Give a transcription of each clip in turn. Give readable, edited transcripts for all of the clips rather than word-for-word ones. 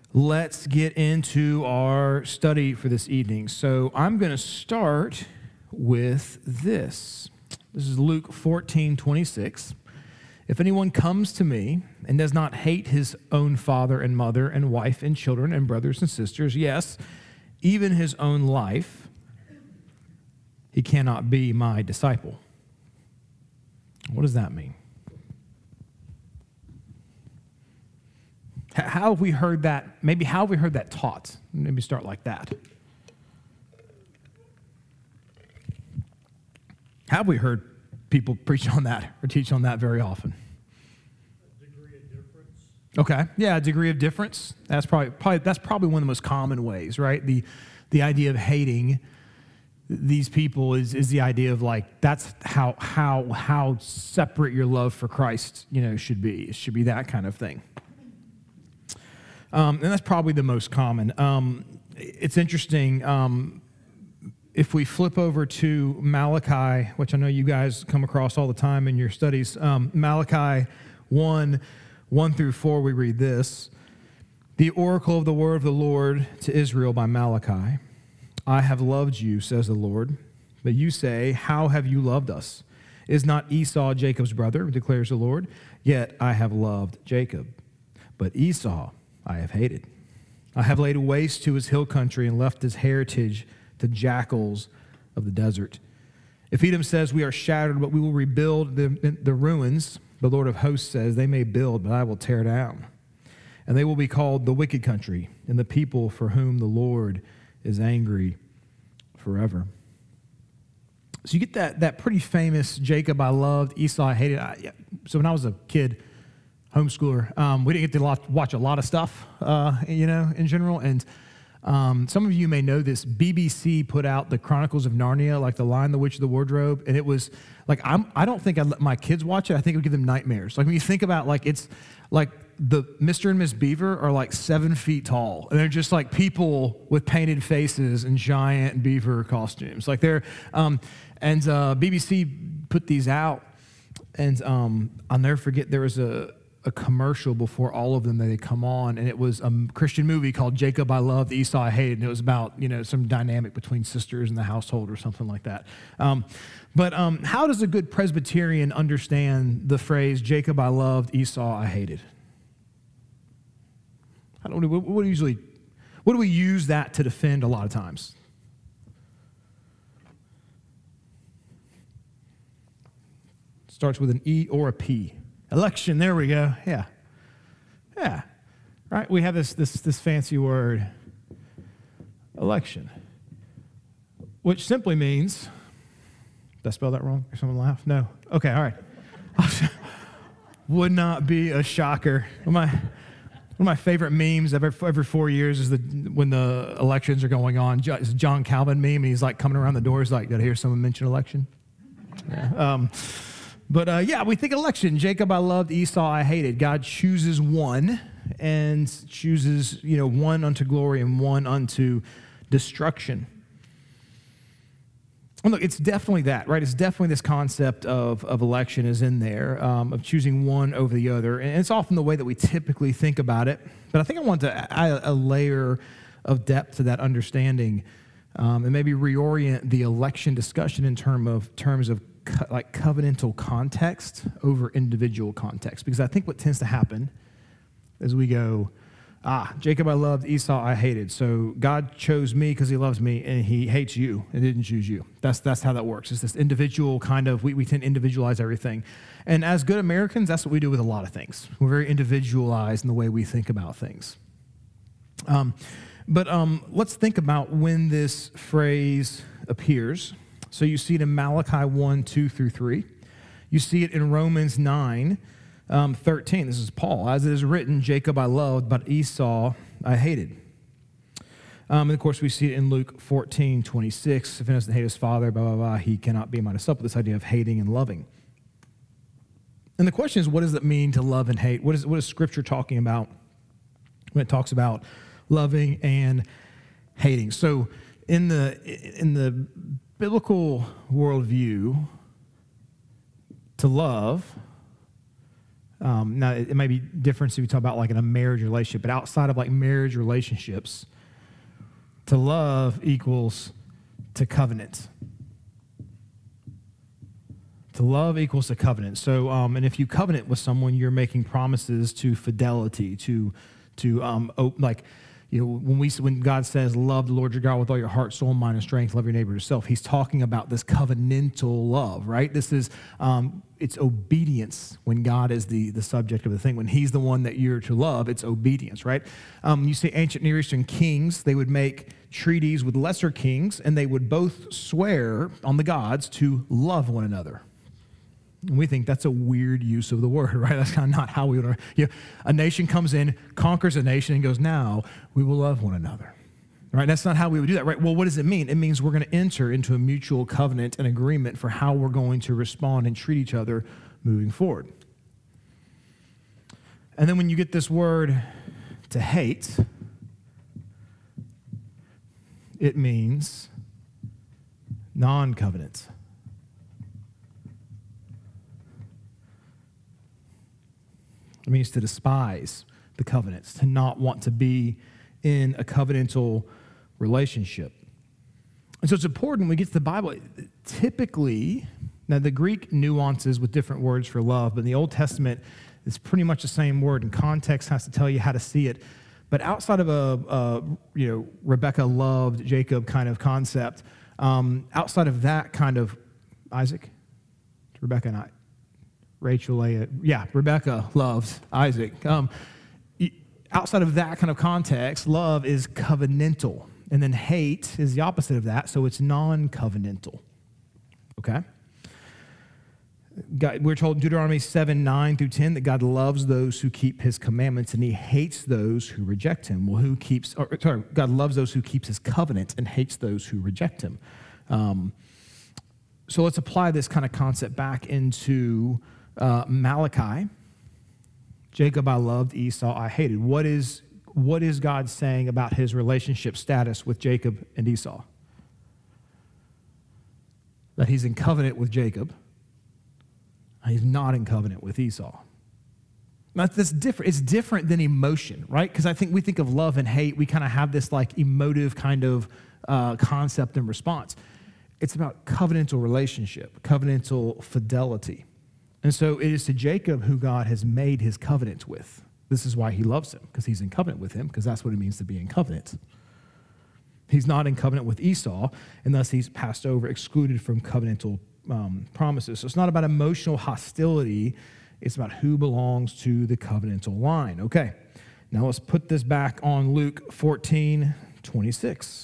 Let's get into our study for this evening. So I'm going to start with this. This is Luke 14:26. If anyone comes to me and does not hate his own father and mother and wife and children and brothers and sisters, yes, even his own life, he cannot be my disciple. What does that mean? How have we heard that? Maybe how have we heard that taught? Maybe start like that. How have we heard people preach on that or teach on that very often? A degree of difference. Okay, yeah, a degree of difference. That's probably one of the most common ways, right? The idea of hating these people is the idea of like that's how separate your love for Christ, should be. It should be that kind of thing. And that's probably the most common. It's interesting. If we flip over to Malachi, which I know you guys come across all the time in your studies, Malachi 1:1-4, we read this. The oracle of the word of the Lord to Israel by Malachi. I have loved you, says the Lord. But you say, how have you loved us? Is not Esau Jacob's brother, declares the Lord? Yet I have loved Jacob. But Esau I have hated. I have laid waste to his hill country and left his heritage to jackals of the desert. If Edom says, we are shattered, but we will rebuild the ruins, the Lord of hosts says, they may build, but I will tear down. And they will be called the wicked country, and the people for whom the Lord is angry forever. So you get that pretty famous Jacob I loved, Esau I hated. So when I was a kid, homeschooler, we didn't get to watch a lot of stuff, in general. And some of you may know this. BBC put out the Chronicles of Narnia, like The Lion, the Witch, and the Wardrobe. And it was like, I don't think I'd let my kids watch it. I think it would give them nightmares. Like when you think about it's like the Mr. and Miss Beaver are like 7 feet tall. And they're just like people with painted faces and giant beaver costumes. Like BBC put these out. And I'll never forget there was a commercial before all of them that they come on, and it was a Christian movie called Jacob I Loved, Esau I Hated, and it was about, some dynamic between sisters in the household or something like that. But how does a good Presbyterian understand the phrase Jacob I loved, Esau I hated? What do we use that to defend a lot of times? Starts with an E or a P. Election, there we go. Yeah. Right? We have this fancy word, election, which simply means, did I spell that wrong? Or someone laugh? No. Okay, all right. Would not be a shocker. One of my favorite memes every 4 years is when the elections are going on. It's a John Calvin meme, and he's like coming around the door. He's like, did I hear someone mention election? Yeah. But we think election. Jacob I loved, Esau I hated. God chooses one and chooses, one unto glory and one unto destruction. And look, it's definitely that, right? It's definitely this concept of election is in there, of choosing one over the other. And it's often the way that we typically think about it. But I think I want to add a layer of depth to that understanding and maybe reorient the election discussion in terms of like covenantal context over individual context. Because I think what tends to happen is we go, Jacob I loved, Esau I hated. So God chose me because he loves me, and he hates you and didn't choose you. That's how that works. It's this individual kind of, we tend to individualize everything. And as good Americans, that's what we do with a lot of things. We're very individualized in the way we think about things. But let's think about when this phrase appears. So you see it in Malachi 1:2-3. You see it in Romans 9:13. This is Paul. As it is written, Jacob I loved, but Esau I hated. And of course, we see it in Luke 14:26. If he doesn't hate his father, blah, blah, blah, he cannot be my disciple. This idea of hating and loving. And the question is, what does it mean to love and hate? What is Scripture talking about when it talks about loving and hating? So in the biblical worldview, to love Now, it might be different if you talk about like in a marriage relationship, but outside of like marriage relationships, to love equals to covenant. To love equals to covenant. So, and if you covenant with someone, you're making promises to fidelity, like, you know, when God says, love the Lord your God with all your heart, soul, mind, and strength, love your neighbor as yourself, he's talking about this covenantal love, right? This is, it's obedience when God is the subject of the thing. When he's the one that you're to love, it's obedience, right? You see ancient Near Eastern kings, they would make treaties with lesser kings, and they would both swear on the gods to love one another. And we think that's a weird use of the word, right? That's kind of not how we would. You know, a nation comes in, conquers a nation, and goes, now we will love one another, right? That's not how we would do that, right? Well, what does it mean? It means we're going to enter into a mutual covenant and agreement for how we're going to respond and treat each other moving forward. And then when you get this word to hate, it means non-covenant. It means to despise the covenants, to not want to be in a covenantal relationship. And so it's important when we get to the Bible, typically, now the Greek nuances with different words for love, but in the Old Testament, it's pretty much the same word, and context has to tell you how to see it. But outside of Rebecca loved Jacob kind of concept, outside of that kind of, Isaac, Rebecca and I, Rachel, Leah, Rebecca loves Isaac. Outside of that kind of context, love is covenantal. And then hate is the opposite of that, so it's non-covenantal. Okay? We're told in Deuteronomy 7:9-10 that God loves those who keep his commandments and he hates those who reject him. Well, God loves those who keeps his covenant and hates those who reject him. So let's apply this kind of concept back into Malachi. Jacob I loved, Esau I hated. What is God saying about his relationship status with Jacob and Esau? That he's in covenant with Jacob. He's not in covenant with Esau. That's different. It's different than emotion, right? Because I think we think of love and hate, we kind of have this like emotive kind of concept and response. It's about covenantal relationship, covenantal fidelity. And so it is to Jacob who God has made his covenant with. This is why he loves him, because he's in covenant with him, because that's what it means to be in covenant. He's not in covenant with Esau, and thus he's passed over, excluded from covenantal promises. So it's not about emotional hostility. It's about who belongs to the covenantal line. Okay, now let's put this back on Luke 14:26.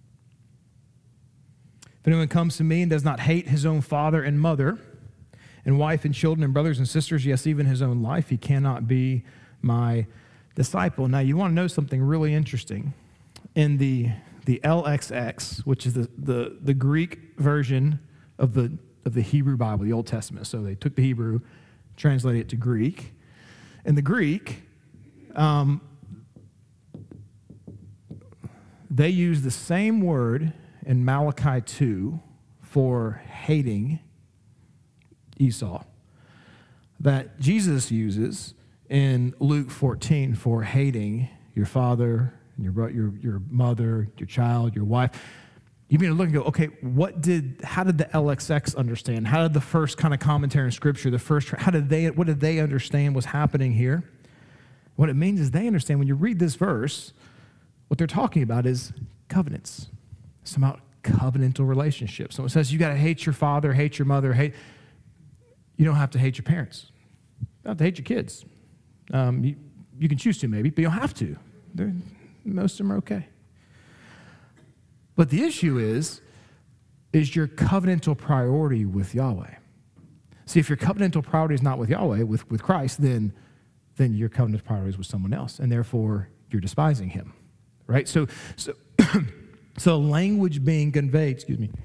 If anyone comes to me and does not hate his own father and mother and wife and children and brothers and sisters, yes, even his own life, he cannot be my disciple. Now, you want to know something really interesting. In the LXX, which is the Greek version of the Hebrew Bible, the Old Testament. So they took the Hebrew, translated it to Greek. In the Greek, they use the same word in Malachi 2 for hating Esau that Jesus uses in Luke 14 for hating your father, your mother, your child, your wife. You mean to look and go, okay, how did the LXX understand? How did the first kind of commentary in Scripture, what did they understand was happening here? What it means is they understand when you read this verse, what they're talking about is covenants. It's about covenantal relationships. So it says you got to hate your father, hate your mother, you don't have to hate your parents. You don't have to hate your kids. You can choose to maybe, but you don't have to. Most of them are okay. But the issue is your covenantal priority with Yahweh. See, if your covenantal priority is not with Yahweh, with Christ, then your covenantal priority is with someone else, and therefore you're despising him, right? So language being conveyed, excuse me.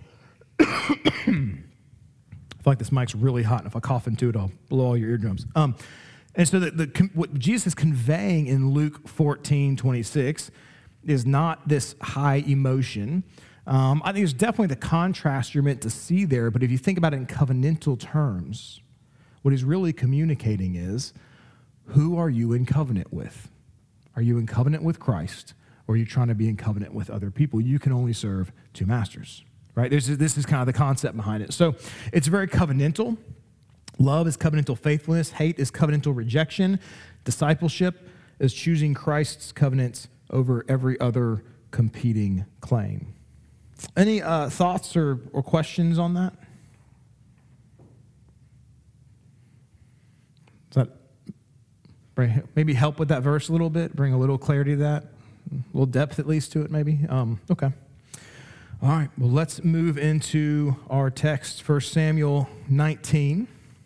I feel like this mic's really hot, and if I cough into it, I'll blow all your eardrums. And so what Jesus is conveying in Luke 14:26 is not this high emotion. I think there's definitely the contrast you're meant to see there, but if you think about it in covenantal terms, what he's really communicating is Who are you in covenant with? Are you in covenant with Christ, or are you trying to be in covenant with other people? You can only serve two masters, right? This is kind of the concept behind it. So it's very covenantal. Love is covenantal faithfulness. Hate is covenantal rejection. Discipleship is choosing Christ's covenants over every other competing claim. Any thoughts or questions on that? Does that maybe help with that verse a little bit? Bring a little clarity to that? A little depth at least to it maybe? Okay. All right. Well, let's move into our text, 1 Samuel 19.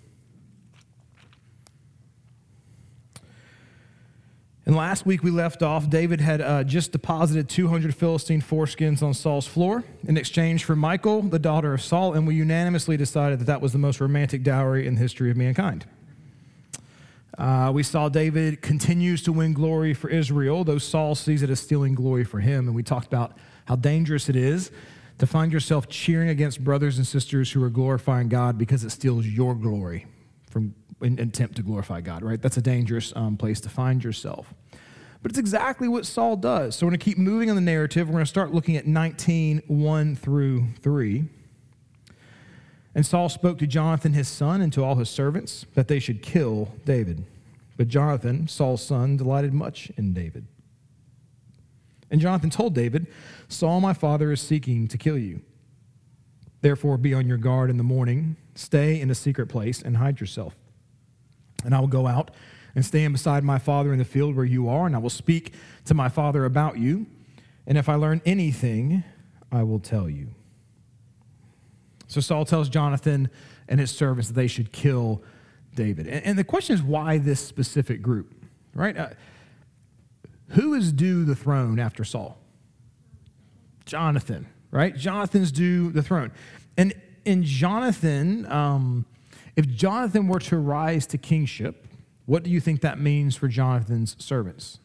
And last week we left off, David had just deposited 200 Philistine foreskins on Saul's floor in exchange for Michal, the daughter of Saul, and we unanimously decided that that was the most romantic dowry in the history of mankind. We saw David continues to win glory for Israel, though Saul sees it as stealing glory for him, and we talked about how dangerous it is to find yourself cheering against brothers and sisters who are glorifying God because it steals your glory from an attempt to glorify God, right? That's a dangerous place to find yourself. But it's exactly what Saul does. So we're going to keep moving on the narrative. We're going to start looking at 19:1 through 3. And Saul spoke to Jonathan his son and to all his servants that they should kill David. But Jonathan, Saul's son, delighted much in David. And Jonathan told David, Saul my father is seeking to kill you. Therefore be on your guard in the morning, stay in a secret place and hide yourself. And I will go out and stand beside my father in the field where you are, and I will speak to my father about you. And if I learn anything, I will tell you. So Saul tells Jonathan and his servants that they should kill David. And the question is, why this specific group, right? Who is due the throne after Saul? Jonathan, right? Jonathan's due the throne. And in Jonathan, if Jonathan were to rise to kingship, what do you think that means for Jonathan's servants?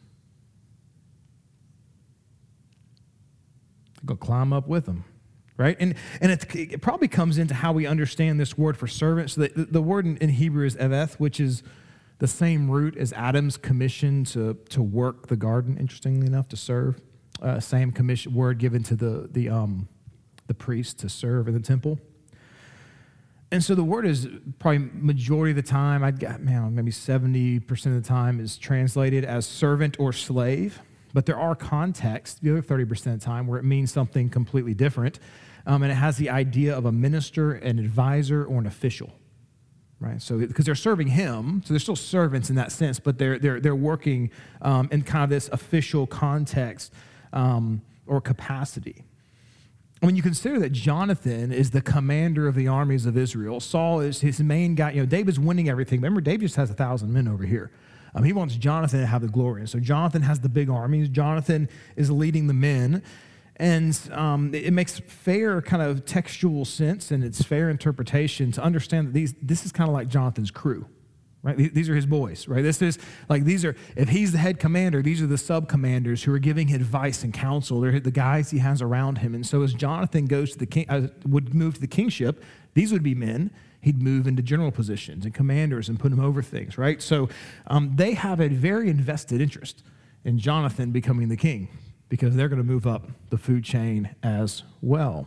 Go climb up with him, right? And it probably comes into how we understand this word for servants. The word in Hebrew is eveth, which is the same root as Adam's commission to work the garden, interestingly enough, to serve. Same commission word given to the priest to serve in the temple. And so the word is probably majority of the time, maybe 70% of the time is translated as servant or slave. But there are contexts, the other 30% of the time, where it means something completely different. And it has the idea of a minister, an advisor, or an official. Right? So because they're serving him, so they're still servants in that sense, but they're working in kind of this official context or capacity. When you consider that Jonathan is the commander of the armies of Israel, Saul is his main guy. David's winning everything. Remember, David just has 1,000 men over here. He wants Jonathan to have the glory. And so Jonathan has the big armies. Jonathan is leading the men. And it makes fair kind of textual sense, and it's fair interpretation to understand that this is kind of like Jonathan's crew. Right? These are his boys, right? If he's the head commander, these are the sub-commanders who are giving advice and counsel. They're the guys he has around him. And so as Jonathan goes to the king, would move to the kingship, these would be men. He'd move into general positions and commanders and put them over things, right? So they have a very invested interest in Jonathan becoming the king because they're going to move up the food chain as well.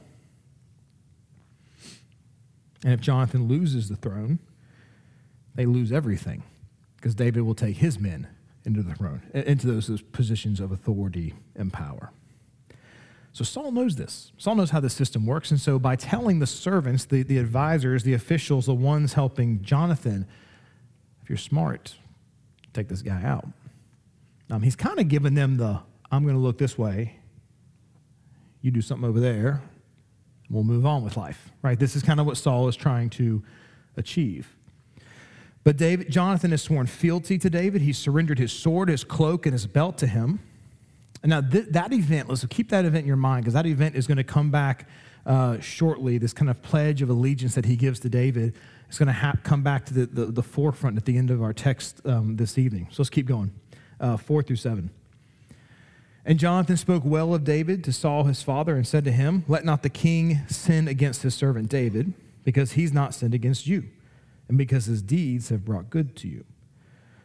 And if Jonathan loses the throne, they lose everything because David will take his men into the throne, into those positions of authority and power. So Saul knows this. Saul knows how this system works. And so by telling the servants, the advisors, the officials, the ones helping Jonathan, if you're smart, take this guy out. He's kind of giving them I'm going to look this way. You do something over there. We'll move on with life, right? This is kind of what Saul is trying to achieve. But Jonathan has sworn fealty to David. He's surrendered his sword, his cloak, and his belt to him. And now that event, let's keep that event in your mind, because that event is going to come back shortly. This kind of pledge of allegiance that he gives to David is going to come back to the forefront at the end of our text this evening. So let's keep going, 4-7. And Jonathan spoke well of David to Saul his father and said to him, let not the king sin against his servant David, because he's not sinned against you, and because his deeds have brought good to you.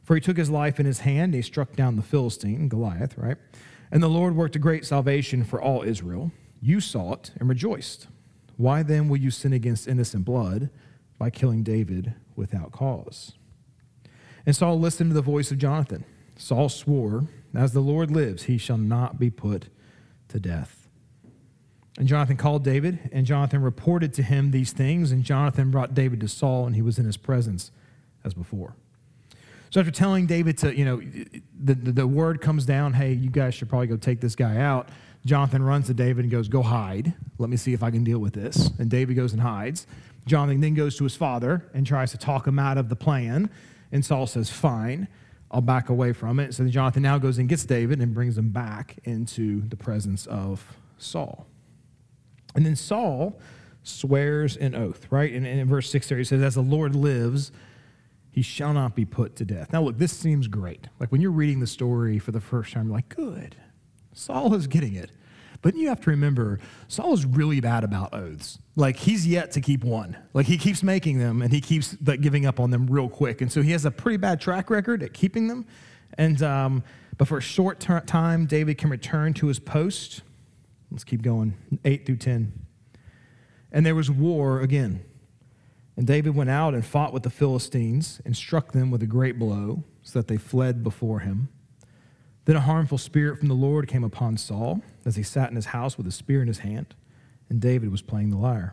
For he took his life in his hand, and he struck down the Philistine, Goliath, right? And the Lord worked a great salvation for all Israel. You saw it and rejoiced. Why then will you sin against innocent blood by killing David without cause?" And Saul listened to the voice of Jonathan. Saul swore, "As the Lord lives, he shall not be put to death." And Jonathan called David, and Jonathan reported to him these things, and Jonathan brought David to Saul, and he was in his presence as before. So after telling David to, the word comes down, "Hey, you guys should probably go take this guy out," Jonathan runs to David and goes, "Go hide. Let me see if I can deal with this." And David goes and hides. Jonathan then goes to his father and tries to talk him out of the plan. And Saul says, "Fine, I'll back away from it." So then Jonathan now goes and gets David and brings him back into the presence of Saul. And then Saul swears an oath, right? And in verse 6 there, he says, "As the Lord lives, he shall not be put to death." Now, look, this seems great. Like when you're reading the story for the first time, you're like, good, Saul is getting it. But you have to remember, Saul is really bad about oaths. Like he's yet to keep one. Like he keeps making them and he keeps giving up on them real quick. And so he has a pretty bad track record at keeping them. And but for a short time, David can return to his post. Let's keep going, 8 through 10. And there was war again. And David went out and fought with the Philistines and struck them with a great blow so that they fled before him. Then a harmful spirit from the Lord came upon Saul as he sat in his house with a spear in his hand, and David was playing the lyre.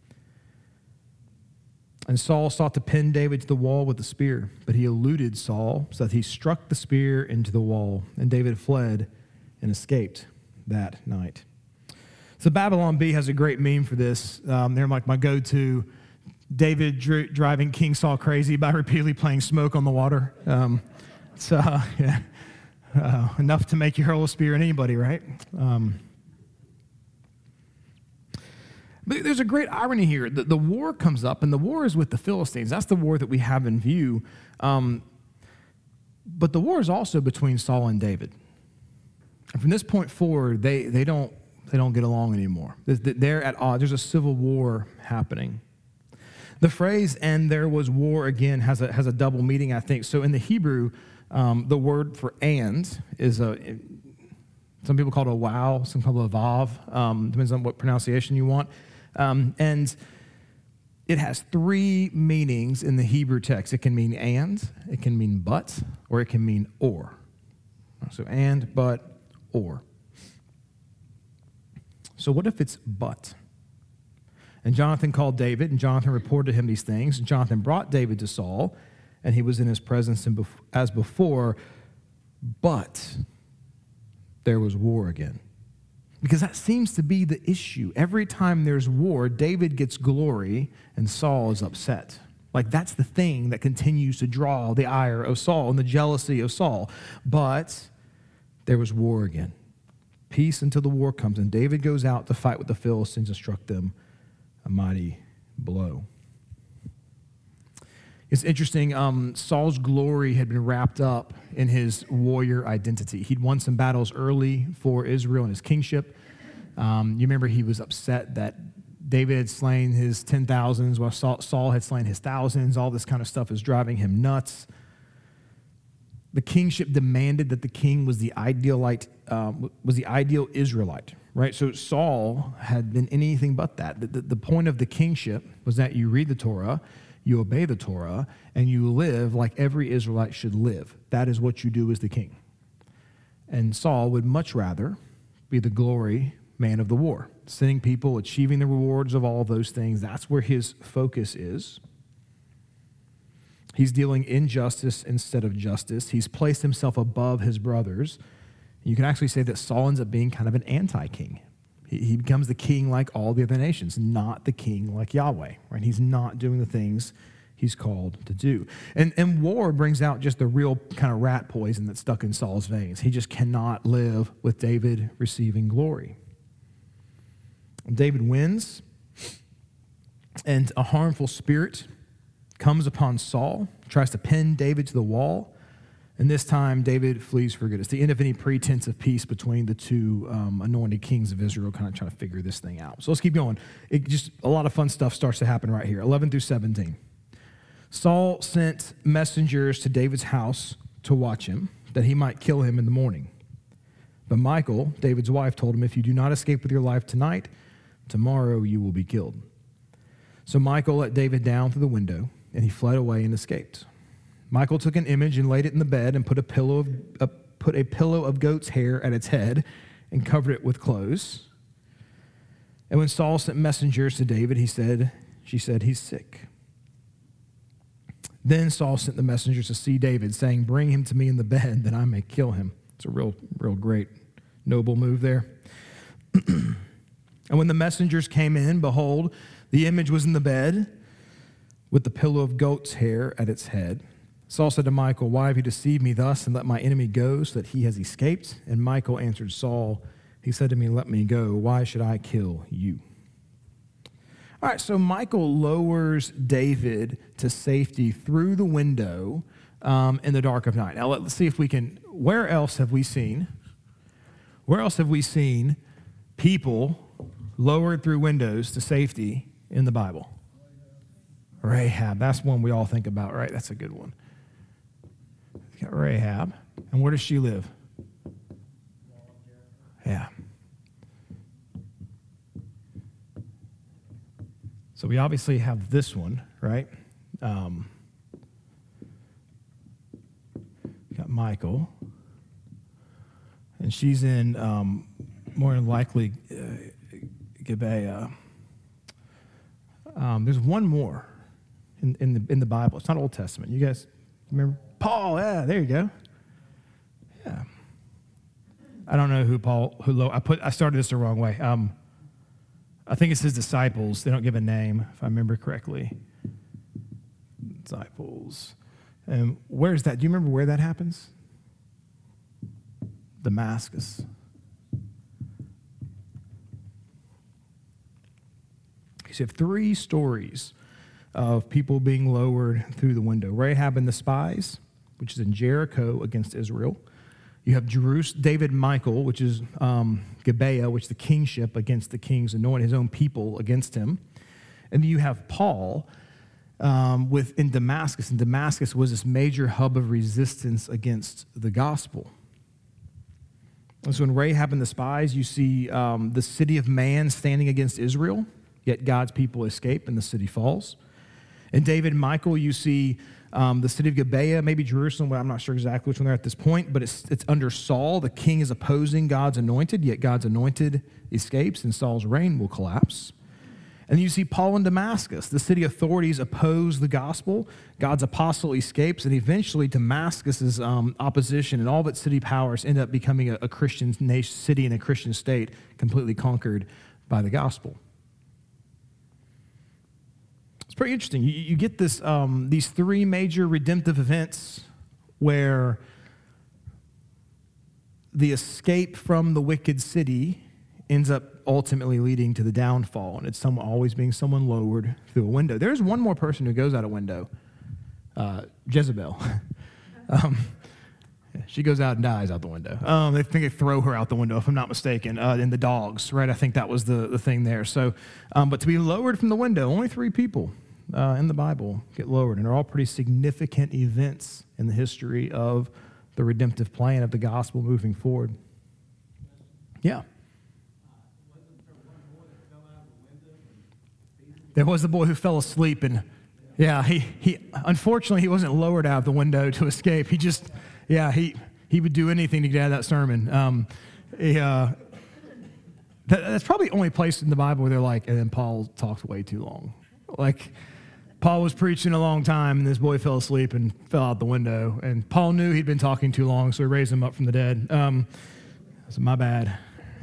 And Saul sought to pin David to the wall with the spear, but he eluded Saul so that he struck the spear into the wall, and David fled and escaped that night. So Babylon Bee has a great meme for this. They're like my go-to. David driving King Saul crazy by repeatedly playing Smoke on the Water. Enough to make you hurl a spear at anybody, right? But there's a great irony here. The war comes up, and the war is with the Philistines. That's the war that we have in view. But the war is also between Saul and David. And from this point forward, they don't get along anymore. They're at odds. There's a civil war happening. The phrase "and there was war again" has a double meaning, I think. So in the Hebrew, the word for "and" is some people call it a wow, some call it a vav, depends on what pronunciation you want. And it has three meanings in the Hebrew text. It can mean "and," it can mean "but," or it can mean "or." So "and," "but," "or." So what if it's "but"? And Jonathan called David, and Jonathan reported to him these things. And Jonathan brought David to Saul, and he was in his presence as before, but there was war again. Because that seems to be the issue. Every time there's war, David gets glory, and Saul is upset. Like that's the thing that continues to draw the ire of Saul and the jealousy of Saul. But there was war again. Peace until the war comes, and David goes out to fight with the Philistines and struck them a mighty blow. It's interesting, Saul's glory had been wrapped up in his warrior identity. He'd won some battles early for Israel and his kingship. You remember he was upset that David had slain his 10,000s while Saul had slain his thousands. All this kind of stuff is driving him nuts. The kingship demanded that the king was the ideal Israelite, right? So Saul had been anything but that. The point of the kingship was that you read the Torah, you obey the Torah, and you live like every Israelite should live. That is what you do as the king. And Saul would much rather be the glory man of the war, sending people, achieving the rewards of all those things. That's where his focus is. He's dealing injustice instead of justice. He's placed himself above his brothers. You can actually say that Saul ends up being kind of an anti-king. He becomes the king like all the other nations, not the king like Yahweh, right? He's not doing the things he's called to do. And war brings out just the real kind of rat poison that's stuck in Saul's veins. He just cannot live with David receiving glory. David wins, and a harmful spirit comes upon Saul, tries to pin David to the wall, and this time David flees for good. It's the end of any pretense of peace between the two anointed kings of Israel, kind of trying to figure this thing out. So let's keep going. A lot of fun stuff starts to happen right here, 11 through 17. Saul sent messengers to David's house to watch him, that he might kill him in the morning. But Michal, David's wife, told him, "If you do not escape with your life tonight, tomorrow you will be killed." So Michal let David down through the window, and he fled away and escaped. Michal took an image and laid it in the bed and put a pillow of goat's hair at its head and covered it with clothes. And when Saul sent messengers to David, she said, "He's sick." Then Saul sent the messengers to see David, saying, "Bring him to me in the bed, that I may kill him." It's a real great, noble move there. And when the messengers came in, behold, the image was in the bed with the pillow of goat's hair at its head. Saul said to Michal, "Why have you deceived me thus and let my enemy go so that he has escaped?" And Michal answered Saul, he said to me, "Let me go. Why should I kill you?" All right, so Michal lowers David to safety through the window in the dark of night. Now let's see if we can, where else have we seen people lowered through windows to safety in the Bible? Rahab, that's one we all think about, right? That's a good one. You got Rahab. And where does she live? Yeah. So we obviously have this one, right? Got Michal. And she's in, more than likely, Gibeah. There's one more in the Bible. It's not Old Testament. You guys remember? Paul, yeah, there you go. Yeah. I don't know I started this the wrong way. I think it's his disciples. They don't give a name, if I remember correctly. Disciples. And where's that? Do you remember where that happens? Damascus. So you have three stories of people being lowered through the window. Rahab and the spies, which is in Jericho against Israel. You have David Michal, which is Gibeah, which is the kingship against the king's anointed, his own people against him. And then you have Paul in Damascus. And Damascus was this major hub of resistance against the gospel. And so in Rahab and the spies, you see the city of man standing against Israel, yet God's people escape and the city falls. In David Michal, you see the city of Gibeah, maybe Jerusalem, but I'm not sure exactly which one they're at this point, but it's under Saul. The king is opposing God's anointed, yet God's anointed escapes and Saul's reign will collapse. And you see Paul in Damascus. The city authorities oppose the gospel. God's apostle escapes, and eventually Damascus's opposition and all of its city powers end up becoming a Christian city and a Christian state completely conquered by the gospel. It's pretty interesting. You get these three major redemptive events where the escape from the wicked city ends up ultimately leading to the downfall, and it's always being someone lowered through a window. There's one more person who goes out a window, Jezebel. She goes out and dies out the window. They think they throw her out the window, if I'm not mistaken, and the dogs, right? I think that was the thing there. So, but to be lowered from the window, only three people in the Bible get lowered, and they're all pretty significant events in the history of the redemptive plan of the gospel moving forward. Yeah. There was the boy who fell asleep, and yeah, he unfortunately he wasn't lowered out of the window to escape. He just, yeah, he would do anything to get out of that sermon. That's probably the only place in the Bible where they're like, and then Paul talked way too long. Like, Paul was preaching a long time, and this boy fell asleep and fell out the window. And Paul knew he'd been talking too long, so he raised him up from the dead. So my bad.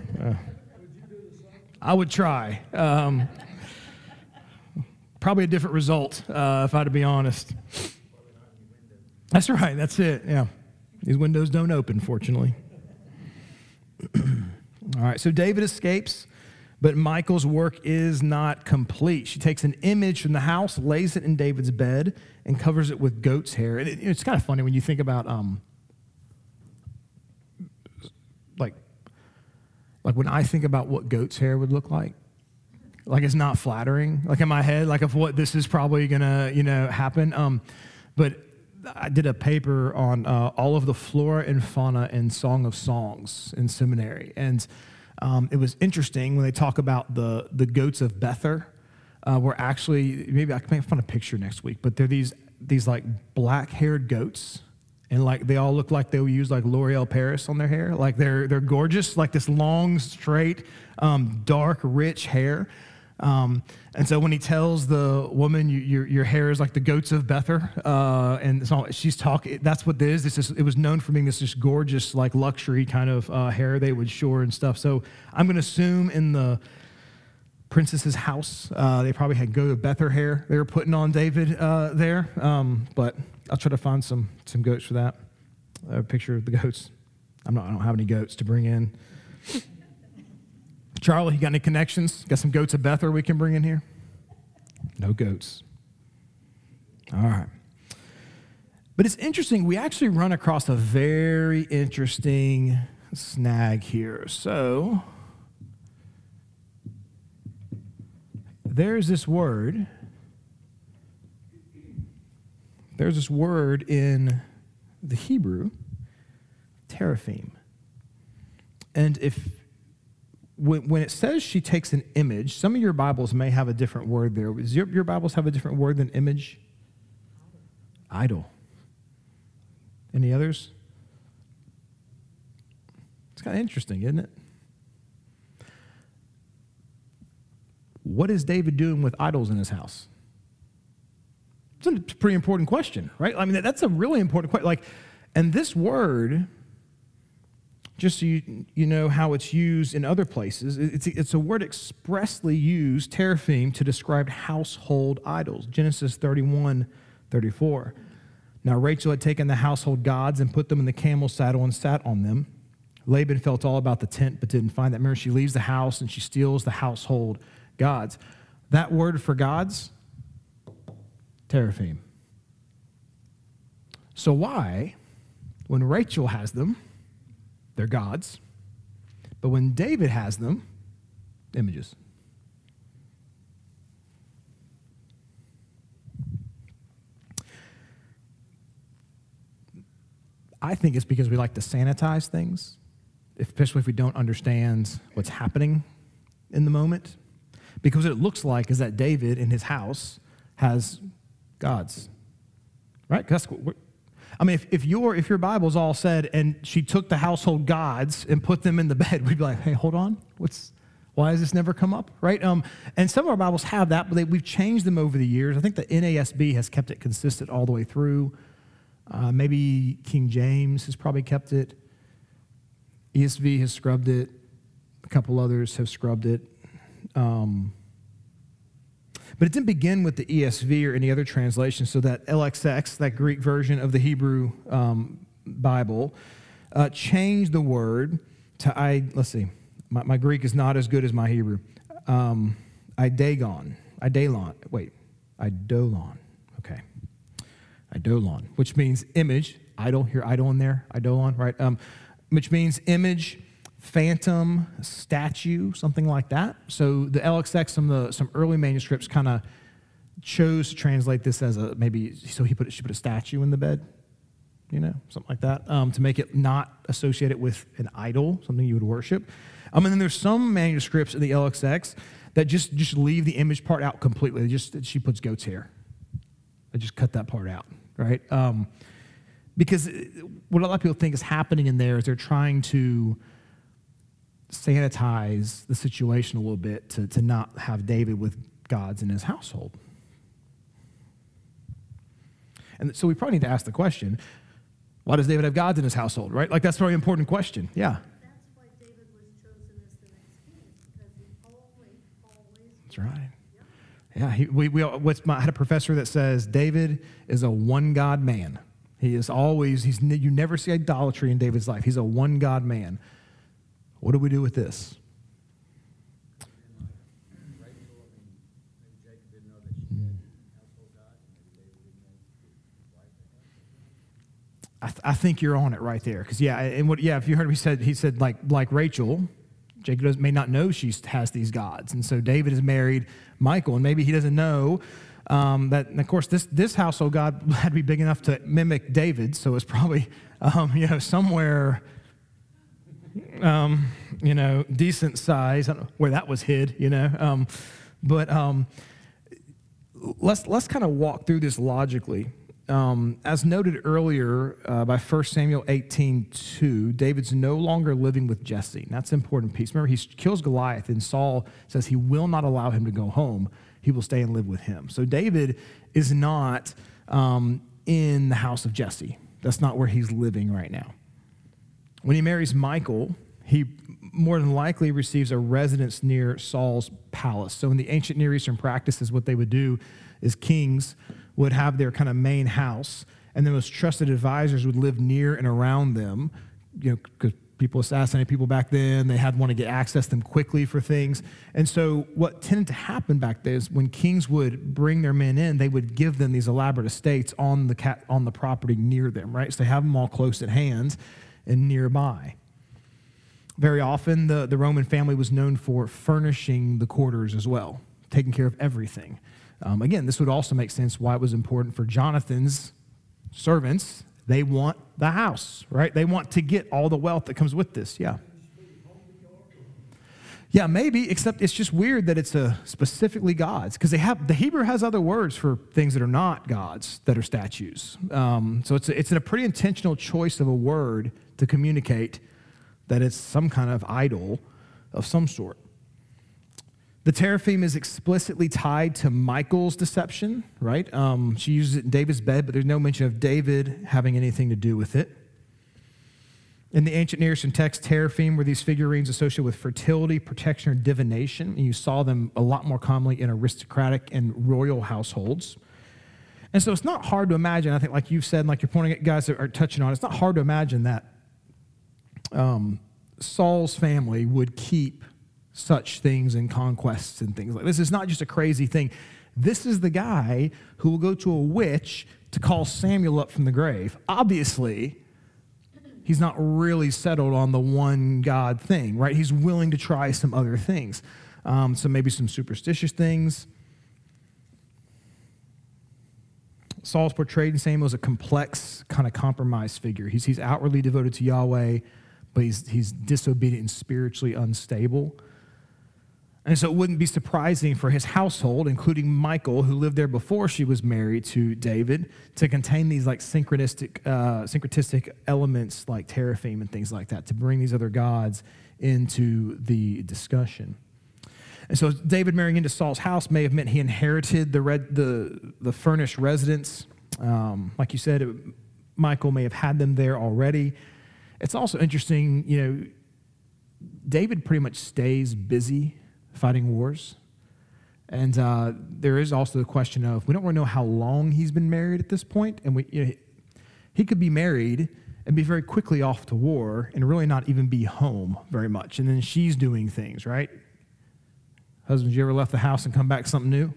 I would try. Probably a different result, if I had to be honest. That's right. That's it. Yeah. These windows don't open, fortunately. All right. So David escapes, but Michal's work is not complete. She takes an image from the house, lays it in David's bed, and covers it with goat's hair. And it's kind of funny when you think about, like when I think about what goat's hair would look like Like it's not flattering, like in my head, like of what this is probably gonna, happen. But I did a paper on all of the flora and fauna in Song of Songs in seminary, and it was interesting when they talk about the goats of Bether. Were actually, maybe I can find a picture next week, but they're these like black-haired goats, and like they all look like they would use like L'Oreal Paris on their hair. Like they're gorgeous, like this long, straight, dark, rich hair. And so when he tells the woman, your hair is like the goats of Bether, and so she's talking, that's what it is. It was known for being this just gorgeous, like luxury kind of hair they would shore and stuff. So I'm going to assume in the princess's house, they probably had goat of Bether hair they were putting on David there. But I'll try to find some goats for that. A picture of the goats. I don't have any goats to bring in. Charlie, you got any connections? Got some goats of Bether we can bring in here? No goats. All right. But it's interesting. We actually run across a very interesting snag here. So there's this word. There's this word in the Hebrew, teraphim. And when it says she takes an image, some of your Bibles may have a different word there. Does your Bibles have a different word than image? Idol. Any others? It's kind of interesting, isn't it? What is David doing with idols in his house? It's a pretty important question, right? I mean, that's a really important question. And this word, just so you know how it's used in other places, it's a word expressly used, teraphim, to describe household idols. Genesis 31:34. Now Rachel had taken the household gods and put them in the camel saddle and sat on them. Laban felt all about the tent but didn't find that. Remember, she leaves the house and she steals the household gods. That word for gods, teraphim. So why, when Rachel has them, they're gods, but when David has them, images? I think it's because we like to sanitize things, especially if we don't understand what's happening in the moment. Because what it looks like is that David in his house has gods, right? If your Bible's all said and she took the household gods and put them in the bed, we'd be like, hey, hold on, why has this never come up, right? And some of our Bibles have that, but we've changed them over the years. I think the NASB has kept it consistent all the way through. Maybe King James has probably kept it. ESV has scrubbed it. A couple others have scrubbed it. But it didn't begin with the ESV or any other translation, so that LXX, that Greek version of the Hebrew Bible, changed the word to, let's see, my Greek is not as good as my Hebrew. Idolon, okay. Idolon, which means image, idol, here, idol in there, idolon, right? Which means image, phantom, statue, something like that. So the LXX, some early manuscripts kind of chose to translate this as she put a statue in the bed, something like that, to make it not associated with an idol, something you would worship. And then there's some manuscripts in the LXX that just leave the image part out completely. She puts goat's hair. They just cut that part out, right? Because what a lot of people think is happening in there is they're trying to sanitize the situation a little bit to not have David with gods in his household. And so we probably need to ask the question, why does David have gods in his household, right? Like, that's a very important question. Yeah. That's why David was chosen as the next king, because he always. That's right. Yeah, I had a professor that says David is a one-God man. You never see idolatry in David's life. He's a one-God man. What do we do with this? I think you're on it right there. Because if you heard him, he said like Rachel, Jacob may not know she has these gods. And so David has married Michal, and maybe he doesn't know that, and of course, this household god had to be big enough to mimic David, so it's probably, somewhere, decent size. I don't know where that was hid, But let's kind of walk through this logically. As noted earlier by 1 Samuel 18:2, David's no longer living with Jesse. And that's an important piece. Remember, he kills Goliath, and Saul says he will not allow him to go home. He will stay and live with him. So David is not in the house of Jesse. That's not where he's living right now. When he marries Michal, he more than likely receives a residence near Saul's palace. So in the ancient Near Eastern practices, what they would do is kings would have their kind of main house, and the most trusted advisors would live near and around them, because people assassinated people back then. They had want to get access to them quickly for things. And so what tended to happen back then is when kings would bring their men in, they would give them these elaborate estates on the property near them, right? So they have them all close at hand and nearby. Very often, the Roman family was known for furnishing the quarters as well, taking care of everything. Again, this would also make sense why it was important for Jonathan's servants. They want the house, right? They want to get all the wealth that comes with this. Yeah. Yeah, maybe, except it's just weird that it's specifically gods, because the Hebrew has other words for things that are not gods, that are statues. So it's a pretty intentional choice of a word to communicate that it's some kind of idol of some sort. The teraphim is explicitly tied to Michal's deception, right? She uses it in David's bed, but there's no mention of David having anything to do with it. In the ancient Near Eastern text, teraphim were these figurines associated with fertility, protection, or divination, and you saw them a lot more commonly in aristocratic and royal households. And so it's not hard to imagine, I think like you've said, and like you're pointing at guys that are touching on, it's not hard to imagine that Saul's family would keep such things and conquests and things like this. It's not just a crazy thing. This is the guy who will go to a witch to call Samuel up from the grave. Obviously, he's not really settled on the one God thing, right? He's willing to try some other things. So maybe some superstitious things. Saul's portrayed in Samuel as a complex, kind of compromised figure. He's outwardly devoted to Yahweh, but he's disobedient and spiritually unstable. And so it wouldn't be surprising for his household, including Michal, who lived there before she was married to David, to contain these like syncretistic elements like teraphim and things like that, to bring these other gods into the discussion. And so David marrying into Saul's house may have meant he inherited the furnished residence. Like you said, Michal may have had them there already. It's also interesting, David pretty much stays busy fighting wars. And there is also the question of, we don't really know how long he's been married at this point. And he could be married and be very quickly off to war and really not even be home very much. And then she's doing things, right? Husbands, you ever left the house and come back something new?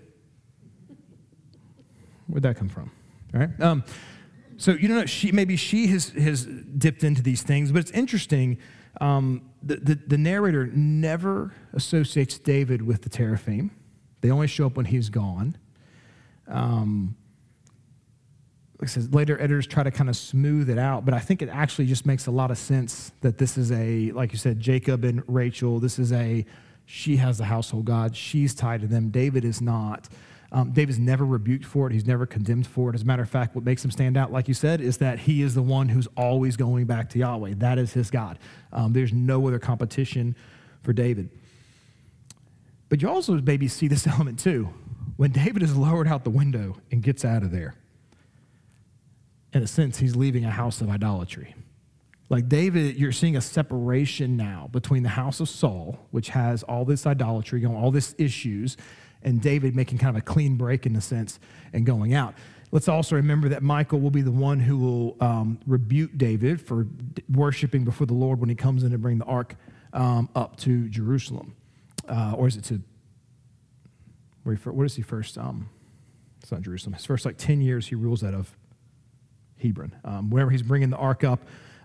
Where'd that come from? All right. So maybe she has dipped into these things, but it's interesting. The narrator never associates David with the teraphim. They only show up when he's gone. Like I said, later editors try to kind of smooth it out, but I think it actually just makes a lot of sense that this is like you said, Jacob and Rachel. She has the household god. She's tied to them. David is not. David's never rebuked for it. He's never condemned for it. As a matter of fact, what makes him stand out, like you said, is that he is the one who's always going back to Yahweh. That is his God. There's no other competition for David. But you also maybe see this element too. When David is lowered out the window and gets out of there, in a sense, he's leaving a house of idolatry. Like David, you're seeing a separation now between the house of Saul, which has all this idolatry going, all these issues, and David making kind of a clean break in a sense and going out. Let's also remember that Michal will be the one who will rebuke David for worshiping before the Lord when he comes in to bring the ark up to Jerusalem. Or is it to, what is he first? It's not Jerusalem. His first 10 years he rules out of Hebron. Whenever he's bringing the ark up,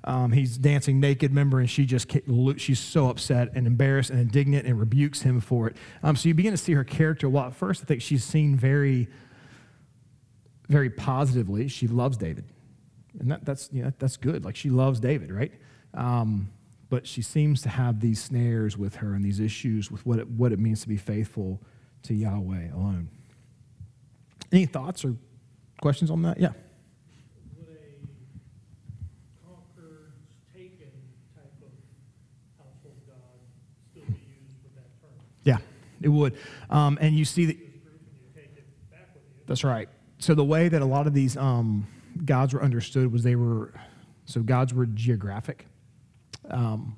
He's dancing naked, remember, and she's so upset and embarrassed and indignant and rebukes him for it. So you begin to see her character. Well, at first, I think she's seen very, very positively. She loves David, and that's good. Like, she loves David, right? But she seems to have these snares with her and these issues with what it means to be faithful to Yahweh alone. Any thoughts or questions on that? Yeah. Would a conquered, taken type of household god still be used with that term? Yeah, it would. And you see that. This group and you take it back with you. That's right. So the way that a lot of these gods were understood was gods were geographic. So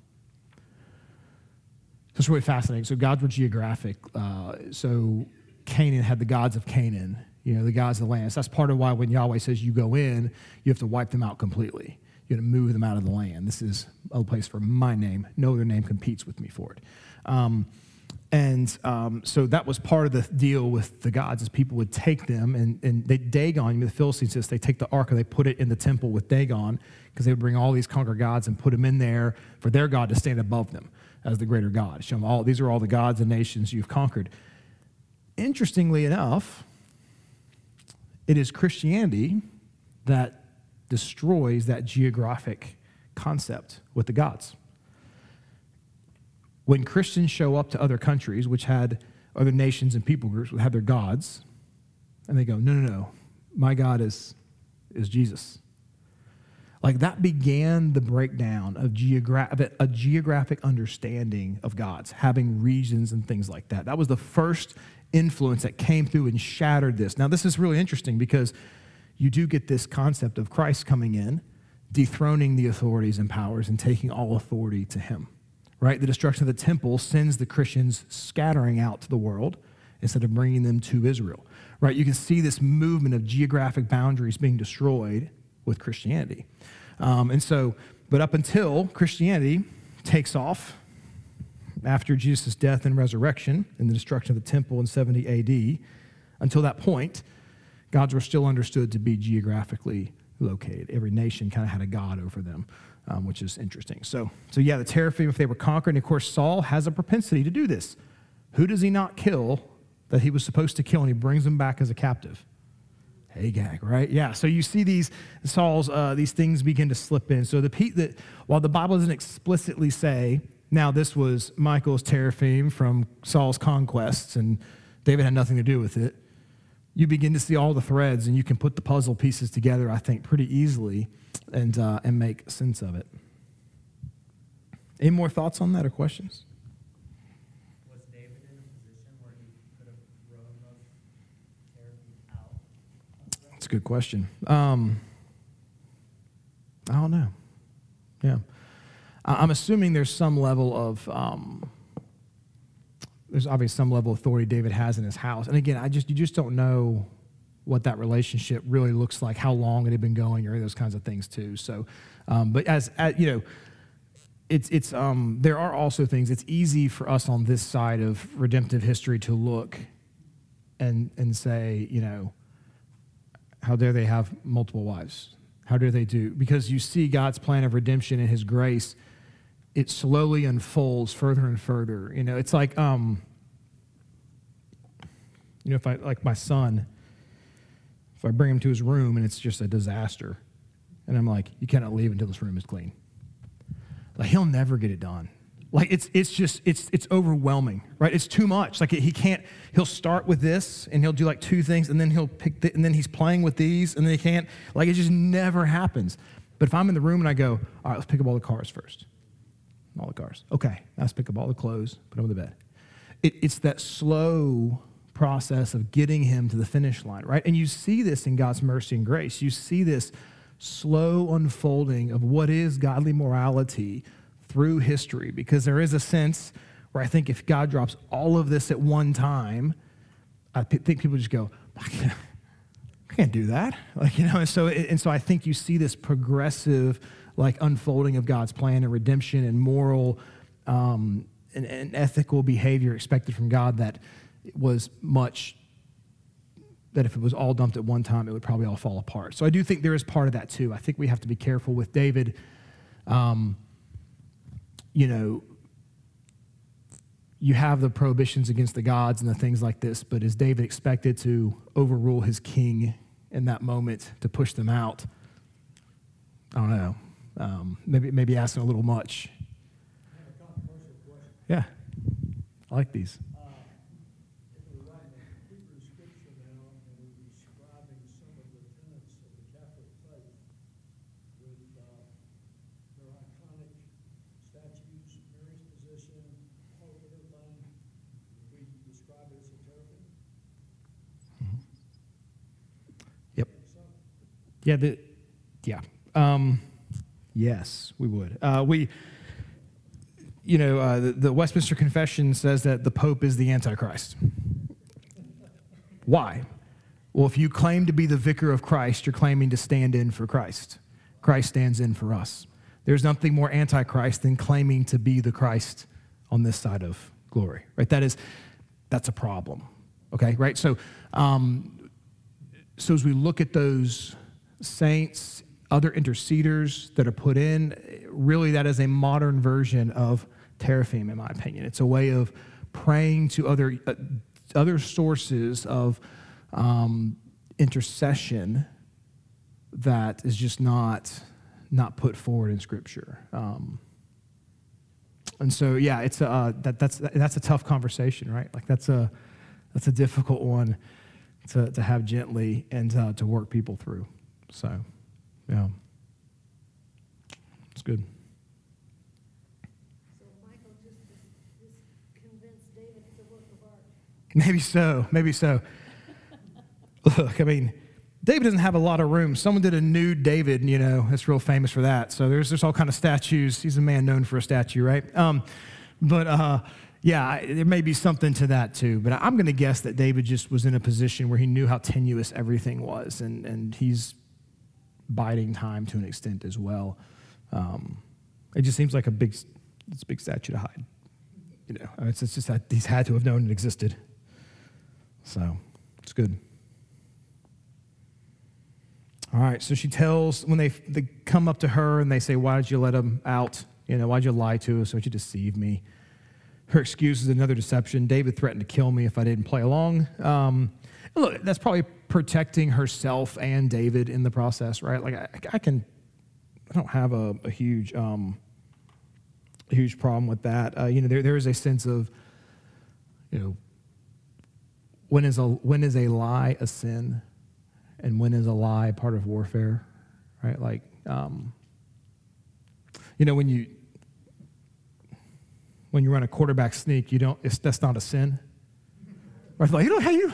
it's really fascinating. So gods were geographic. So Canaan had the gods of Canaan, the gods of the land. So that's part of why when Yahweh says you go in, you have to wipe them out completely. You have to move them out of the land. This is a place for my name. No other name competes with me for it. So that was part of the deal with the gods, is people would take them and Dagon, the Philistines, they take the ark and they put it in the temple with Dagon, because they would bring all these conquered gods and put them in there for their God to stand above them as the greater God. Show them these are all the gods and nations you've conquered. Interestingly enough, it is Christianity that destroys that geographic concept with the gods. When Christians show up to other countries, which had other nations and people groups, would have their gods, and they go, no, my God is Jesus. Like, that began the breakdown of a geographic understanding of gods, having regions and things like that. That was the first influence that came through and shattered this. Now, this is really interesting because you do get this concept of Christ coming in, dethroning the authorities and powers and taking all authority to him. Right? The destruction of the temple sends the Christians scattering out to the world instead of bringing them to Israel. Right? You can see this movement of geographic boundaries being destroyed with Christianity. But up until Christianity takes off after Jesus' death and resurrection and the destruction of the temple in 70 AD, until that point, gods were still understood to be geographically located. Every nation kind of had a god over them. Which is interesting. So yeah, the teraphim, if they were conquered, and of course Saul has a propensity to do this. Who does he not kill that he was supposed to kill, and he brings him back as a captive? Agag, right? Yeah, so you see these things begin to slip in. So while the Bible doesn't explicitly say, now this was Michael's teraphim from Saul's conquests, and David had nothing to do with it, you begin to see all the threads, and you can put the puzzle pieces together, I think, pretty easily and make sense of it. Any more thoughts on that or questions? Was David in a position where he could have thrown those seraphim out? That's a good question. I don't know. Yeah. I'm assuming there's some level of there's obviously some level of authority David has in his house. And again, you just don't know what that relationship really looks like, how long it had been going, or those kinds of things too. So, but as you know, it's there are also things. It's easy for us on this side of redemptive history to look and say, how dare they have multiple wives? How dare they do? Because you see God's plan of redemption and his grace, it slowly unfolds further and further. It's like, if I, like my son, if I bring him to his room and it's just a disaster, and I'm like, you cannot leave until this room is clean. Like, he'll never get it done. Like, it's overwhelming, right? It's too much. Like, he'll start with this and he'll do like two things, and then he'll pick and then he's playing with these, and then he can't. Like, it just never happens. But if I'm in the room and I go, all right, let's pick up all the cars first. All the cars. Okay, now let's pick up all the clothes, put them on the bed. It's that slow process of getting him to the finish line, right? And you see this in God's mercy and grace. You see this slow unfolding of what is godly morality through history, because there is a sense where I think if God drops all of this at one time, I think people just go, I can't do that. And so I think you see this progressive unfolding of God's plan and redemption and moral and ethical behavior expected from God that was much, that if it was all dumped at one time, it would probably all fall apart. So I do think there is part of that too. I think we have to be careful with David. You know, you have the prohibitions against the gods and the things like this, but is David expected to overrule his king in that moment to push them out? I don't know. Maybe asking a little much. I have a controversial question. Yeah, I like these. If we're writing a Hebrew scripture now and we're describing some of the tenets of the Catholic faith with their iconic statues, Mary's position, Pope, everything, we describe it as a terrapin? Yep. Think so? Yeah. Yes, we would. The Westminster Confession says that the Pope is the Antichrist. Why? Well, if you claim to be the vicar of Christ, you're claiming to stand in for Christ. Christ stands in for us. There's nothing more Antichrist than claiming to be the Christ on this side of glory, right? That's a problem, okay, right? So as we look at those saints, other interceders that are put in, really that is a modern version of teraphim, in my opinion. It's a way of praying to other sources of intercession that is just not put forward in Scripture. And so, yeah, it's that's a tough conversation, right? Like that's a difficult one to have gently and to work people through. So, yeah, it's good. So Michael just convinced David it's a work of art. Maybe so. Look, I mean, David doesn't have a lot of room. Someone did a nude David, that's real famous for that. So there's all kind of statues. He's a man known for a statue, right? Yeah, there may be something to that too. But I'm going to guess that David just was in a position where he knew how tenuous everything was, and he's biding time to an extent as well. It just seems like it's a big statue to hide. It's just that he's had to have known it existed. So it's good. All right, so she tells, when they come up to her and they say, why did you let him out? Why'd you lie to us? Why'd you deceive me? Her excuse is another deception. David threatened to kill me if I didn't play along. Look, that's probably protecting herself and David in the process, right? Like I don't have a huge problem with that. There is a sense of, when is a lie a sin, and when is a lie part of warfare, right? Like, when you run a quarterback sneak, that's not a sin. Right? Like,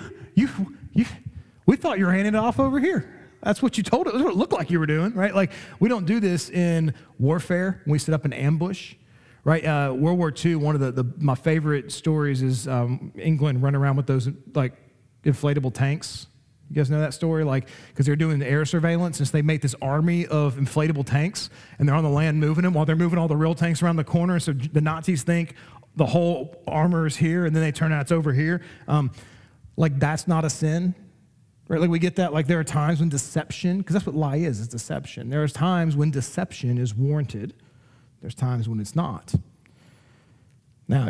we thought you were handing it off over here. That's what you told us. That's what it looked like you were doing, right? Like, we don't do this in warfare when we set up an ambush, right? World War II, one of my favorite stories is England running around with those, like, inflatable tanks. You guys know that story? Like, because they're doing the air surveillance, and so they make this army of inflatable tanks, and they're on the land moving them while they're moving all the real tanks around the corner. So the Nazis think the whole armor is here, and then they turn out it's over here. Like, that's not a sin, right? Like, we get that. Like, there are times when deception, because that's what lie is, it's deception. There's times when deception is warranted. There's times when it's not. Now,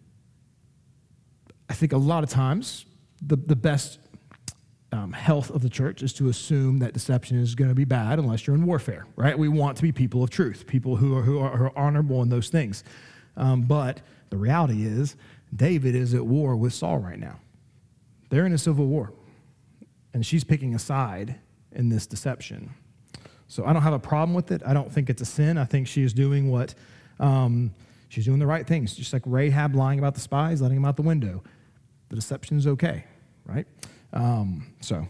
I think a lot of times the best health of the church is to assume that deception is going to be bad unless you're in warfare, right? We want to be people of truth, people who are honorable in those things. But the reality is, David is at war with Saul right now. They're in a civil war, and she's picking a side in this deception. So I don't have a problem with it. I don't think it's a sin. I think she is doing she's doing the right things, just like Rahab lying about the spies, letting them out the window. The deception is okay, right? So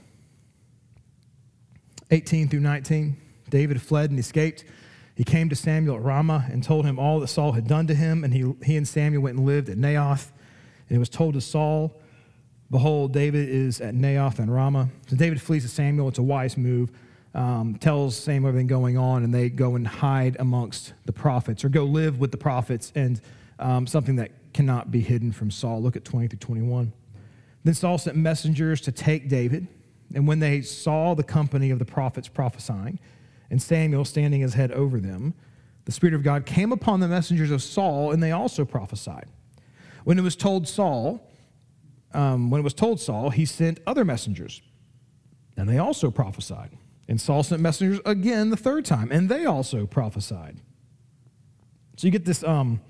18 through 19, David fled and escaped. He came to Samuel at Ramah and told him all that Saul had done to him, and he and Samuel went and lived at Naioth. And it was told to Saul, behold, David is at Naioth and Ramah. So David flees to Samuel. It's a wise move. Tells Samuel everything going on, and they go and hide amongst the prophets, or go live with the prophets, and something that cannot be hidden from Saul. Look at 20 through 21. Then Saul sent messengers to take David, and when they saw the company of the prophets prophesying, and Samuel standing his head over them, the Spirit of God came upon the messengers of Saul, and they also prophesied. When it was told Saul, he sent other messengers, and they also prophesied. And Saul sent messengers again the third time, and they also prophesied. So you get this,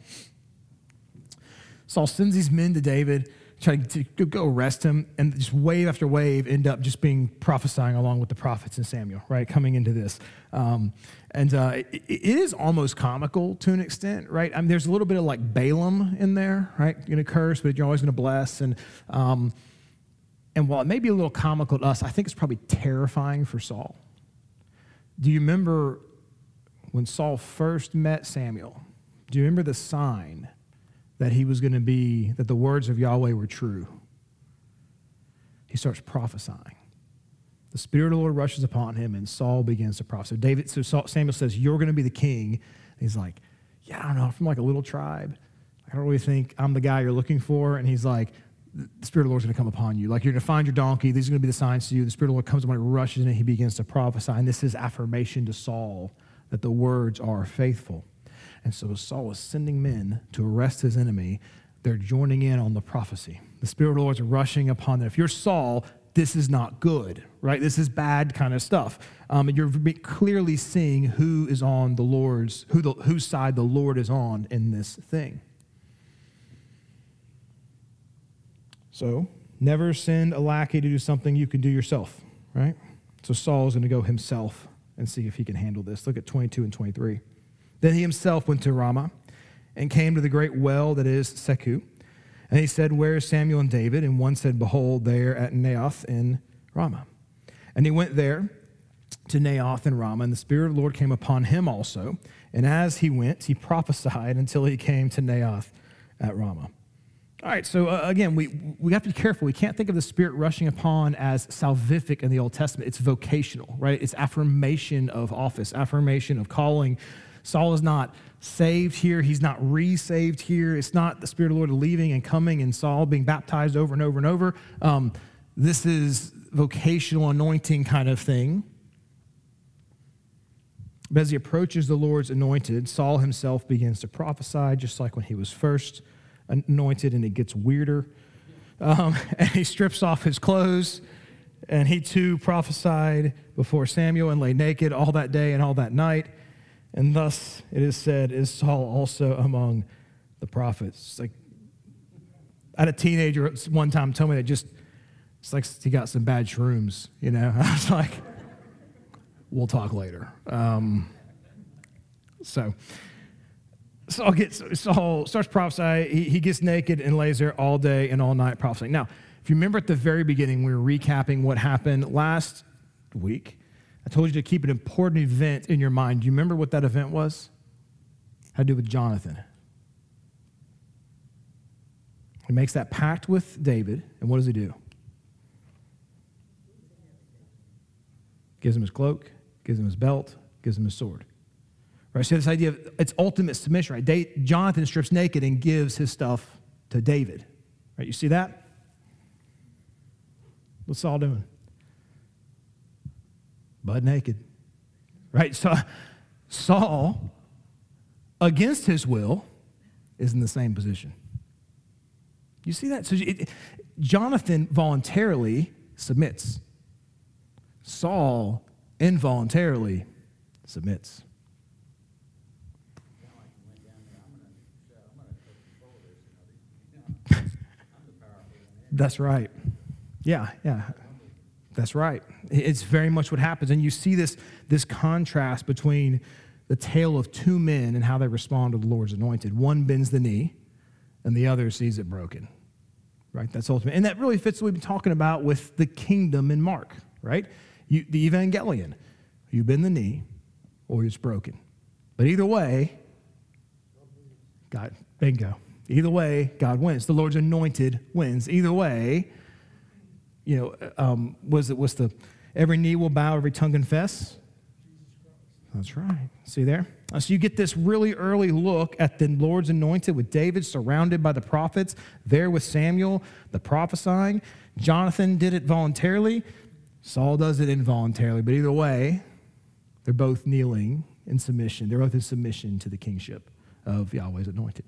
Saul sends these men to David, trying to go arrest him, and just wave after wave end up just being prophesying along with the prophets and Samuel, right, coming into this. It is almost comical to an extent, right? I mean, there's a little bit of like Balaam in there, right? You're going to curse, but you're always going to bless. And while it may be a little comical to us, I think it's probably terrifying for Saul. Do you remember when Saul first met Samuel? Do you remember the sign that he was going to be, that the words of Yahweh were true? He starts prophesying. The Spirit of the Lord rushes upon him, and Saul begins to prophesy. Samuel says, "You're going to be the king." And he's like, "Yeah, I don't know, from like a little tribe. I don't really think I'm the guy you're looking for." And he's like, "The Spirit of the Lord's going to come upon you. Like, you're going to find your donkey. These are going to be the signs to you." The Spirit of the Lord comes upon him, rushes in, and he begins to prophesy. And this is affirmation to Saul that the words are faithful. And so Saul is sending men to arrest his enemy. They're joining in on the prophecy. The Spirit of the Lord is rushing upon them. If you're Saul, this is not good, right? This is bad kind of stuff. You're clearly seeing who is on the Lord's, whose side the Lord is on in this thing. So never send a lackey to do something you can do yourself, right? So Saul is going to go himself and see if he can handle this. Look at 22 and 23. Then he himself went to Ramah and came to the great well that is Seku. And he said, "Where is Samuel and David?" And one said, "Behold, there at Naioth in Ramah." And he went there to Naioth in Ramah, and the Spirit of the Lord came upon him also. And as he went, he prophesied until he came to Naioth at Ramah. All right, so again, we have to be careful. We can't think of the Spirit rushing upon as salvific in the Old Testament. It's vocational, right? It's affirmation of office, affirmation of calling. Saul is not saved here. He's not re-saved here. It's not the Spirit of the Lord leaving and coming and Saul being baptized over and over and over. This is vocational anointing kind of thing. But as he approaches the Lord's anointed, Saul himself begins to prophesy, just like when he was first anointed, and it gets weirder. And he strips off his clothes, and he too prophesied before Samuel and lay naked all that day and all that night. And thus, it is said, is Saul also among the prophets. It's like, I had a teenager one time tell me that it's like he got some bad shrooms, you know. I was like, we'll talk later. So Saul starts prophesying. He gets naked and lays there all day and all night prophesying. Now, if you remember at the very beginning, we were recapping what happened last week. I told you to keep an important event in your mind. Do you remember what that event was? Had to do with Jonathan. He makes that pact with David, and what does he do? Gives him his cloak, gives him his belt, gives him his sword. Right? So this idea of it's ultimate submission, right? Jonathan strips naked and gives his stuff to David. Right? You see that? What's Saul doing? Butt naked, right? So Saul, against his will, is in the same position. You see that? So Jonathan voluntarily submits. Saul involuntarily submits. That's right. Yeah. That's right. It's very much what happens. And you see this contrast between the tale of two men and how they respond to the Lord's anointed. One bends the knee, and the other sees it broken. Right? That's ultimate. And that really fits what we've been talking about with the kingdom in Mark, right? The evangelion. You bend the knee, or it's broken. But either way, God, bingo. Either way, God wins. The Lord's anointed wins. Either way, every knee will bow, every tongue confess? That's right. See there? So you get this really early look at the Lord's anointed with David surrounded by the prophets, there with Samuel, the prophesying. Jonathan did it voluntarily. Saul does it involuntarily. But either way, they're both kneeling in submission. Their oath is submission to the kingship of Yahweh's anointed.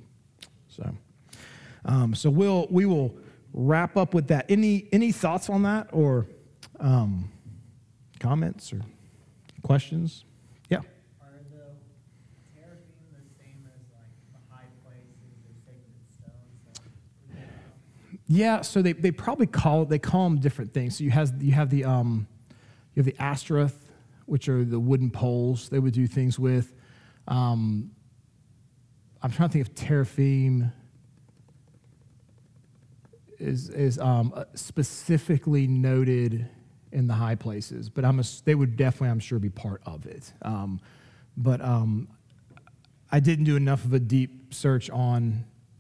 So we will wrap up with that. Any thoughts on that, or comments or questions? Yeah. Are the teraphim the same as like the high places or sacred stones? Yeah, so they probably call them different things. So you have the Ashtoreth, which are the wooden poles they would do things with. I'm trying to think if teraphim is specifically noted in the high places, but they would definitely, I'm sure, be part of it. But I didn't do enough of a deep search on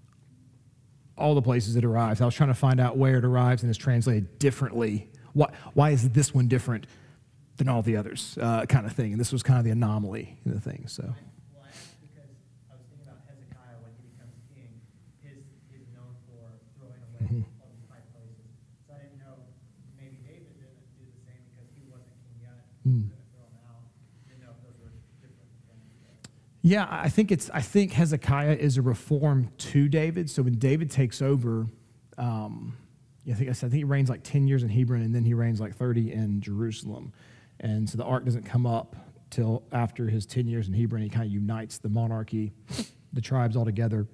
all the places it arrives. I was trying to find out where it arrives and is translated differently. Why is this one different than all the others, kind of thing? And this was kind of the anomaly in the thing. So. Well, I asked because I was thinking about Hezekiah when he becomes king. He's known for throwing away all these high places. So I didn't know, maybe David didn't do the same because he wasn't king yet. He couldn't throw them out. Didn't know if those were different things. Yeah, I think Hezekiah is a reform to David. So when David takes over, I think he reigns like 10 years in Hebron, and then he reigns like 30 in Jerusalem. And so the ark doesn't come up till after his 10 years in Hebron. He kind of unites the monarchy, the tribes all together.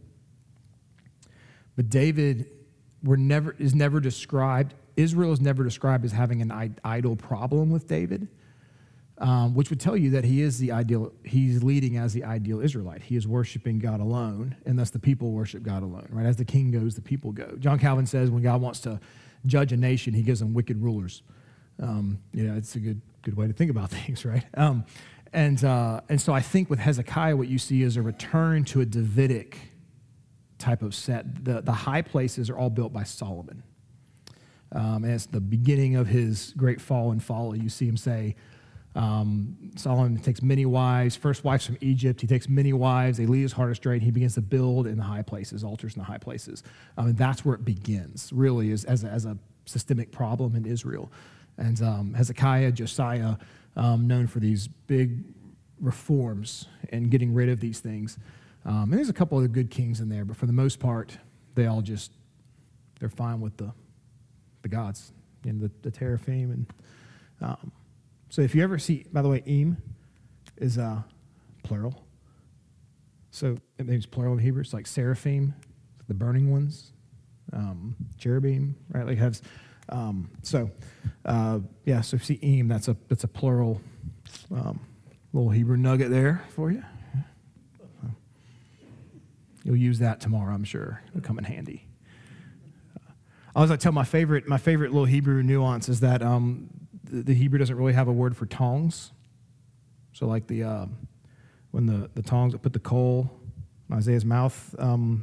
But David is never described, Israel is never described as having an idol problem with David, which would tell you that he's leading as the ideal Israelite. He is worshiping God alone, and thus the people worship God alone, right? As the king goes, the people go. John Calvin says when God wants to judge a nation, he gives them wicked rulers. It's a good way to think about things, right? And so I think with Hezekiah, what you see is a return to a Davidic type of set. The high places are all built by Solomon. And it's the beginning of his great fall and folly. You see him say, Solomon takes many wives, first wives from Egypt. He takes many wives. They lead his heart astray. And he begins to build in the high places, altars in the high places. And that's where it begins, really, is as a systemic problem in Israel. And Hezekiah, Josiah, known for these big reforms and getting rid of these things. And there's a couple of good kings in there, but for the most part, they're fine with the gods and the teraphim. And so if you ever see, by the way, Eim is plural. So it means plural in Hebrew. It's like seraphim, the burning ones, cherubim, right? Like has. So if you see Eim, that's a plural little Hebrew nugget there for you. You'll use that tomorrow, I'm sure. It'll come in handy. I always tell my favorite little Hebrew nuance is that the Hebrew doesn't really have a word for tongs. So like when the tongs that put the coal in Isaiah's mouth,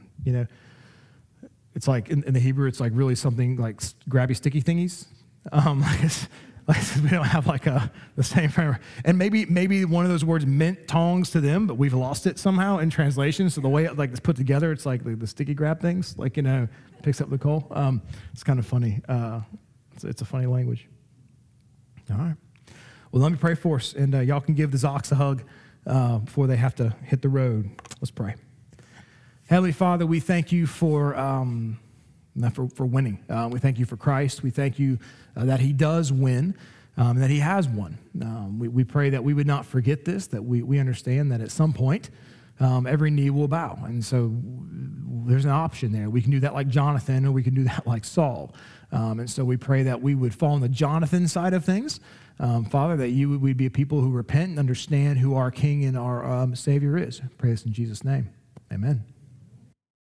it's like in the Hebrew, it's like really something like grabby, sticky thingies. We don't have like the same framework. And maybe one of those words meant tongs to them, but we've lost it somehow in translation. So the way it's put together, it's like the sticky grab things, picks up the coal. It's kind of funny. It's a funny language. All right. Well, let me pray for us, and y'all can give the Zox a hug before they have to hit the road. Let's pray. Heavenly Father, we thank you for winning. We thank you for Christ. We thank you that he does win, and that he has won. We pray that we would not forget this, that we understand that at some point every knee will bow. And so there's an option there. We can do that like Jonathan, or we can do that like Saul. And so we pray that we would fall on the Jonathan side of things. Father, that we'd be a people who repent and understand who our King and our Savior is. I pray this in Jesus' name. Amen.